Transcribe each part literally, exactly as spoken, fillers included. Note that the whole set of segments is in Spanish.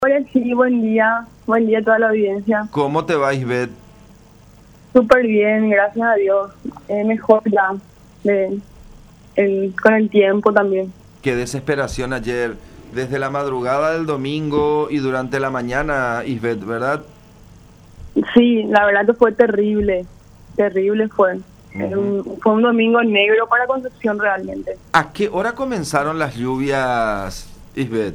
Hola, sí, buen día. Buen día a toda la audiencia. ¿Cómo te va, Isbeth? Súper bien, gracias a Dios. Eh, mejor ya, de, el, con el tiempo también. Qué desesperación ayer, desde la madrugada del domingo y durante la mañana, Isbeth, ¿verdad? Sí, la verdad que fue terrible. Terrible fue. Era un- fue un domingo negro para Concepción realmente. ¿A qué hora comenzaron las lluvias, Isbeth?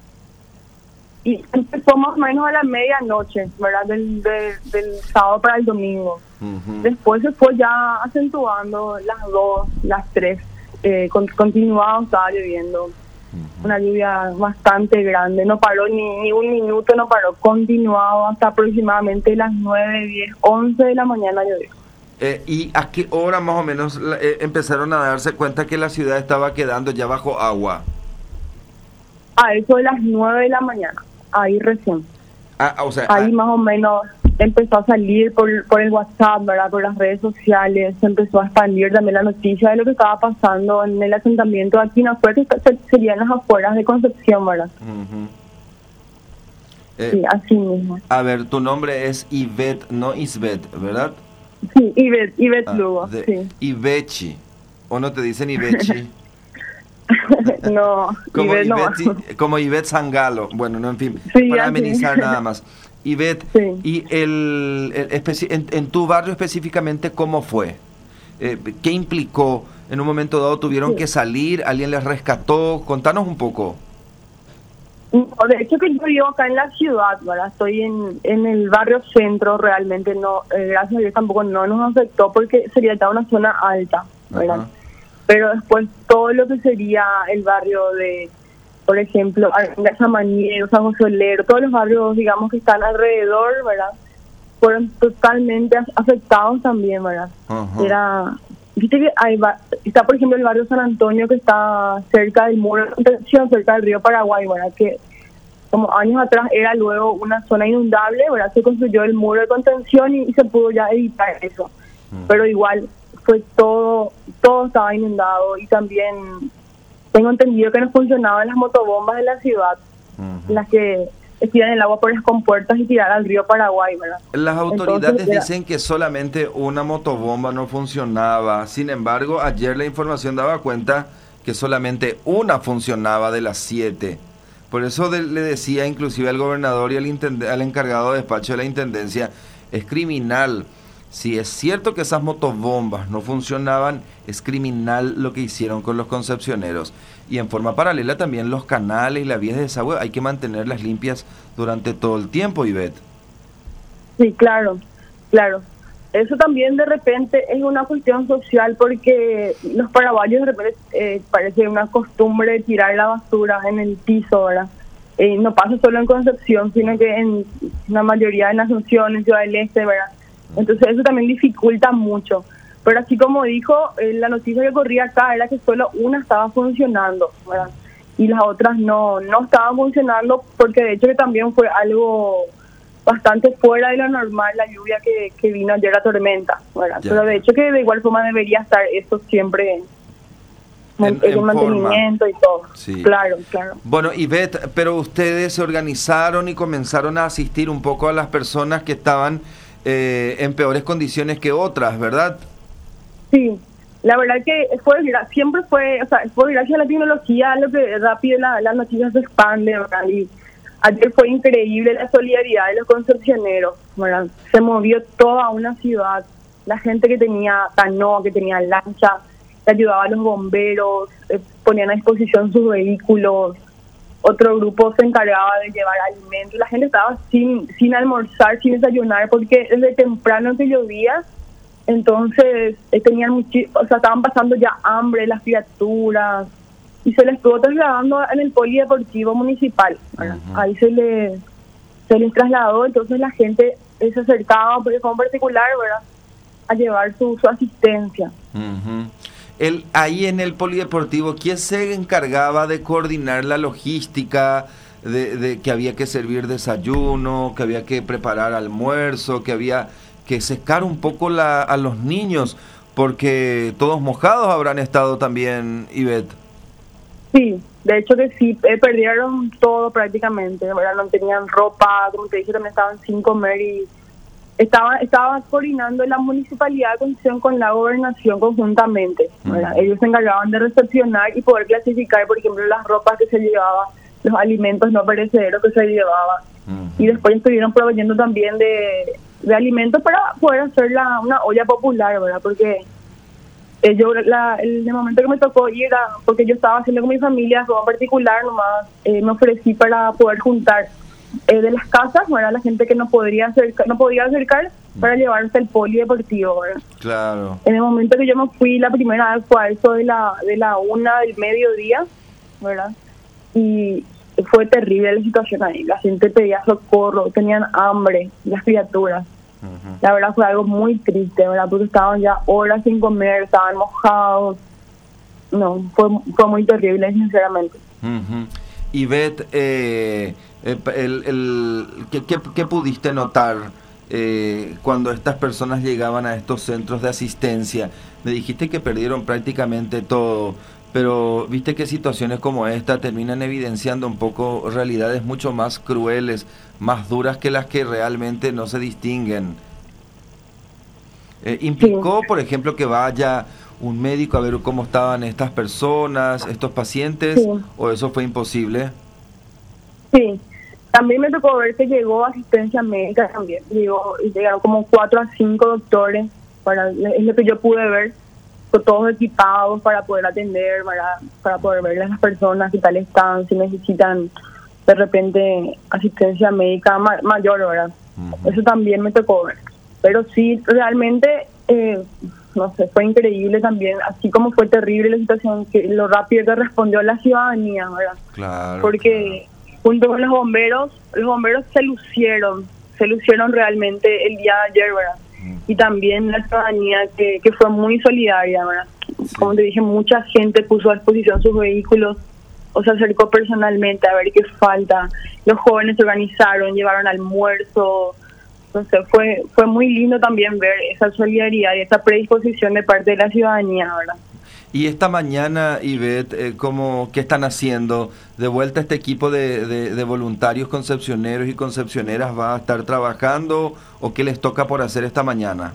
Y empezó más o menos a la medianoche, ¿verdad? Del, de- del sábado para el domingo. Ujú. Después se fue ya acentuando las dos, las tres. Eh, con, continuado estaba lloviendo. Una lluvia bastante grande. No paró ni, ni un minuto, no paró. Continuado hasta aproximadamente las nueve, diez, once de la mañana llovió. Eh, ¿y a qué hora más o menos la- eh, empezaron a darse cuenta que la ciudad estaba quedando ya bajo agua? A eso de las nueve de la mañana. Ahí recién. Ah, o sea, Ahí ah, más o menos empezó a salir por, por el WhatsApp, ¿verdad? Por las redes sociales, se empezó a expandir también la noticia de lo que estaba pasando en el asentamiento aquí en afuera, que se- serían las afueras de Concepción, ¿verdad? ujú. Eh, Sí, así mismo. a ver, tu nombre es Ivette, no Isbeth, ¿verdad? Sí, Ivette, Ivette Ah, Lugo, de sí. Ibechi. ¿O no te dicen Ibechi? No, Como Ivette no. Ivette, sí, como Ivette Sangalo. Bueno, no, en fin, Sí, para así. amenizar nada más. Ivette, Sí. y el, el especi- en, en tu barrio específicamente, ¿cómo fue? Eh, ¿qué implicó? En un momento dado tuvieron Sí. que salir, alguien les rescató. Contanos un poco. No, de hecho que yo vivo acá en la ciudad, ¿verdad? Estoy en, en el barrio centro, realmente no, eh, gracias a Dios tampoco no nos afectó porque sería ya una zona alta, ¿verdad? Ajá. Pero después todo lo que sería el barrio de, por ejemplo, Aranda, Samaniego, San José Olero, todos los barrios, digamos, que están alrededor, ¿verdad? Fueron totalmente af- afectados también, ¿verdad? Ajá. Era, viste que hay, ba- está por ejemplo el barrio San Antonio que está cerca del muro de contención, cerca del río Paraguay, ¿verdad? Que como años atrás era luego una zona inundable, ¿verdad? Se construyó el muro de contención y, y se pudo ya evitar eso. Mm. Pero igual fue todo, todo estaba inundado y también tengo entendido que no funcionaban las motobombas de la ciudad, Ujú. las que tiran el agua por las compuertas y tirar al río Paraguay, ¿verdad? Las autoridades Entonces, era- dicen que solamente una motobomba no funcionaba. Sin embargo, ayer la información daba cuenta que solamente una funcionaba de las siete. Por eso de- le decía inclusive al gobernador y al, intende- al encargado de despacho de la intendencia, es criminal. Si es cierto que esas motobombas no funcionaban, es criminal lo que hicieron con los concepcioneros. Y en forma paralela también los canales y las vías de desagüe hay que mantenerlas limpias durante todo el tiempo, Ivette. Sí, claro, claro. Eso también de repente es una cuestión social porque los paraguayos de repente eh, parece una costumbre tirar la basura en el piso, ¿verdad? Eh, no pasa solo en Concepción, sino que en la mayoría de Asunción, en Ciudad del Este, ¿verdad? Entonces eso también dificulta mucho. Pero así como dijo, eh, la noticia que corría acá era que solo una estaba funcionando, ¿verdad? Y las otras no, no estaban funcionando porque de hecho que también fue algo bastante fuera de lo normal la lluvia que, que vino ayer, la tormenta, ¿verdad? Ya. Pero de hecho que de igual forma debería estar eso siempre en, En- en en mantenimiento y todo. Sí. Claro, claro. Bueno, Ivette, pero ustedes se organizaron y comenzaron a asistir un poco a las personas que estaban eh, en peores condiciones que otras, ¿verdad? Sí, la verdad que fue gra- siempre fue, o sea, fue gracias a la tecnología lo que rápido la, las noticias se expanden, ¿verdad? Y ayer fue increíble la solidaridad de los concepcioneros, ¿verdad? Se movió toda una ciudad, la gente que tenía canoa, que tenía lancha, le ayudaba a los bomberos, eh, ponían a disposición sus vehículos, otro grupo se encargaba de llevar alimentos, la gente estaba sin, sin almorzar, sin desayunar, porque desde temprano que llovía. Entonces eh, tenían muchi- o sea, estaban pasando ya hambre las criaturas y se les estuvo trasladando en el polideportivo municipal, ¿verdad? Ujú. Ahí se les se les trasladó, entonces la gente eh, se acercaba, por ejemplo, en particular, ¿verdad?, a llevar su, su asistencia. Ujú. El, ahí en el polideportivo, ¿quién se encargaba de coordinar la logística, de, de que había que servir desayuno, que había que preparar almuerzo, que había que secar un poco la, a los niños, porque todos mojados habrán estado también, Ivette? Sí, De hecho que sí, eh, perdieron todo prácticamente, ¿verdad? No tenían ropa, como te dije, también estaban sin comer y estaba, estaba coordinando la Municipalidad de Concepción con la Gobernación conjuntamente, ¿verdad? Uh-huh. Ellos se encargaban de recepcionar y poder clasificar, por ejemplo, las ropas que se llevaban, los alimentos no perecederos que se llevaban. Uh-huh. Y después estuvieron proveyendo también de, de alimentos para poder hacer la, una olla popular, ¿verdad? Porque eh, yo, la, el, el momento que me tocó ir, a, porque yo estaba haciendo con mi familia, en particular, nomás eh, me ofrecí para poder juntar Eh, de las casas, ¿verdad? La gente que no podría acercar, no podía acercar para llevarse el polideportivo, ¿verdad? Claro. En el momento que yo me fui, la primera vez fue a eso de la de la una del mediodía, ¿verdad? Y fue terrible la situación ahí. La gente pedía socorro, tenían hambre, las criaturas. Uh-huh. La verdad fue algo muy triste, ¿verdad? Porque estaban ya horas sin comer, estaban mojados. No, fue fue muy terrible, sinceramente. Uh-huh. Y Beth, eh, el, el, ¿qué, qué, ¿qué pudiste notar eh, cuando estas personas llegaban a estos centros de asistencia? Me dijiste que perdieron prácticamente todo, pero viste que situaciones como esta terminan evidenciando un poco realidades mucho más crueles, más duras que las que realmente no se distinguen. Eh, ¿Implicó, sí. por ejemplo, que vaya un médico a ver cómo estaban estas personas, estos pacientes, sí. o eso fue imposible? Sí, también me tocó ver que llegó asistencia médica también, llegó, llegaron como cuatro a cinco doctores, para, es lo que yo pude ver, con todos equipados para poder atender, para, para poder ver a las personas qué tal están, si necesitan de repente asistencia médica ma- mayor, ¿verdad? Uh-huh. Eso también me tocó ver, pero sí, realmente... Eh, no sé, fue increíble también, así como fue terrible la situación, que lo rápido que respondió la ciudadanía, ¿verdad? Claro. Porque claro. junto con los bomberos, los bomberos se lucieron, se lucieron realmente el día de ayer, ¿verdad? Mm. Y también la ciudadanía que, que fue muy solidaria, ¿verdad? Sí. Como te dije, mucha gente puso a disposición sus vehículos, o se acercó personalmente a ver qué falta. Los jóvenes se organizaron, llevaron almuerzo. Entonces fue fue muy lindo también ver esa solidaridad y esa predisposición de parte de la ciudadanía, ¿verdad? Y esta mañana, Ivette, eh, ¿cómo, ¿qué están haciendo? ¿De vuelta este equipo de, de, de voluntarios concepcioneros y concepcioneras va a estar trabajando o qué les toca por hacer esta mañana?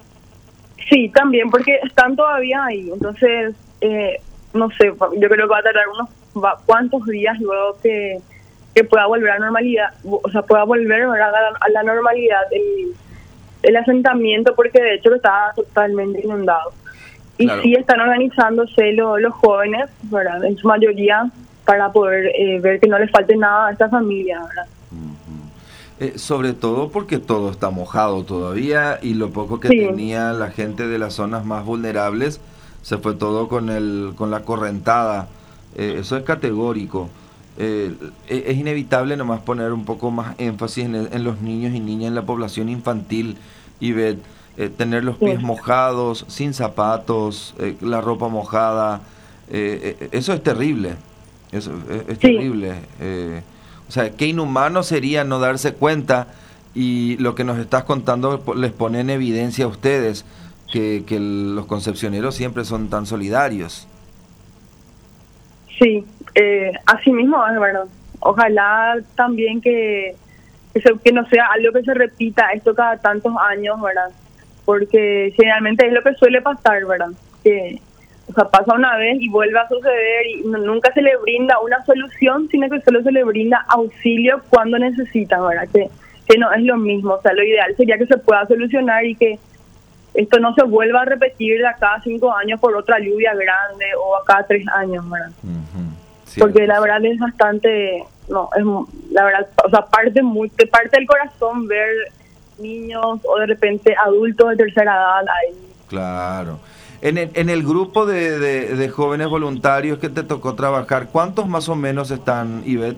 Sí, también, porque están todavía ahí. Entonces, eh, no sé, yo creo que va a tardar unos va, cuantos días luego que... que pueda volver a la normalidad, o sea, pueda volver a la, a la normalidad el, el asentamiento, porque de hecho estaba totalmente inundado. Y claro. sí están organizándose lo, los jóvenes, ¿verdad? En su mayoría, para poder eh, ver que no les falte nada a esta familia, ¿verdad? Uh-huh. Eh, sobre todo porque todo está mojado todavía y lo poco que sí. tenía la gente de las zonas más vulnerables se fue todo con el con la correntada. Eh, eso es categórico. Eh, es inevitable nomás poner un poco más énfasis en, en los niños y niñas, en la población infantil, y ver, eh, tener los pies sí. mojados, sin zapatos, eh, la ropa mojada, eh, eh, eso es terrible, eso es, es sí. terrible. Eh, o sea, qué inhumano sería no darse cuenta, y lo que nos estás contando les pone en evidencia a ustedes que, que los concepcioneros siempre son tan solidarios. Sí, eh, así mismo es, ¿verdad? Ojalá también que, que, se, que no sea algo que se repita esto cada tantos años, ¿verdad? Porque generalmente es lo que suele pasar, ¿verdad? Que, o sea, pasa una vez y vuelve a suceder y no, nunca se le brinda una solución, sino que solo se le brinda auxilio cuando necesitan, ¿verdad? Que, que no es lo mismo, o sea, lo ideal sería que se pueda solucionar y que esto no se vuelva a repetir de acá a cinco años por otra lluvia grande o acá a tres años, ¿verdad? Uh-huh. Sí, porque la verdad es bastante, no, es la verdad, o sea, parte muy, te parte del corazón ver niños o de repente adultos de tercera edad ahí. Claro. En el, en el grupo de, de, de jóvenes voluntarios que te tocó trabajar, ¿cuántos más o menos están, Ivette?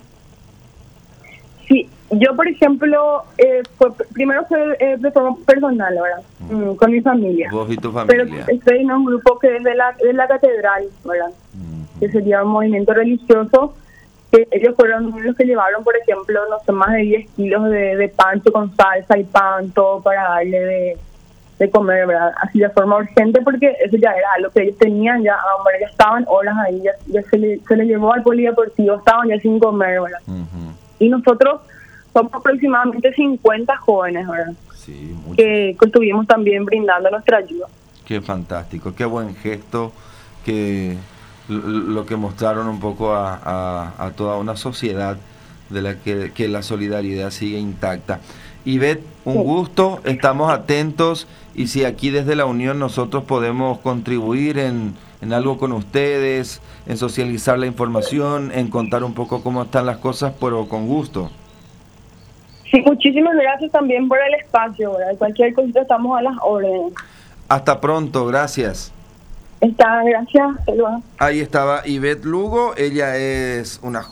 Sí, yo por ejemplo, eh, fue, primero fue eh, de forma personal, ¿verdad? Mm. Con mi familia. Vos y tu familia. Pero estoy en un grupo que es de la, de la catedral, ¿verdad? Mm. Que sería un movimiento religioso, que ellos fueron los que llevaron, por ejemplo, no sé, más de diez kilos de, de pancho con salsa y pan, todo para darle de, de comer, ¿verdad? Así de forma urgente, porque eso ya era lo que ellos tenían, ya, hombre, ya estaban horas ahí, ya, ya se, le, se les llevó al polideportivo, estaban ya sin comer, ¿verdad? Uh-huh. Y nosotros somos aproximadamente cincuenta jóvenes, ¿verdad? Sí, mucho. Que, que estuvimos también brindando nuestra ayuda. Qué fantástico, qué buen gesto, que lo que mostraron un poco a, a, a toda una sociedad de la que, que la solidaridad sigue intacta. Ivette, un sí. gusto, estamos atentos, y si aquí desde la Unión nosotros podemos contribuir en, en algo con ustedes, en socializar la información, en contar un poco cómo están las cosas, pero con gusto. Sí, muchísimas gracias también por el espacio, ¿verdad? Cualquier cosita estamos a las órdenes. Hasta pronto, gracias. Está, gracias. Ahí estaba Ivette Lugo, ella es una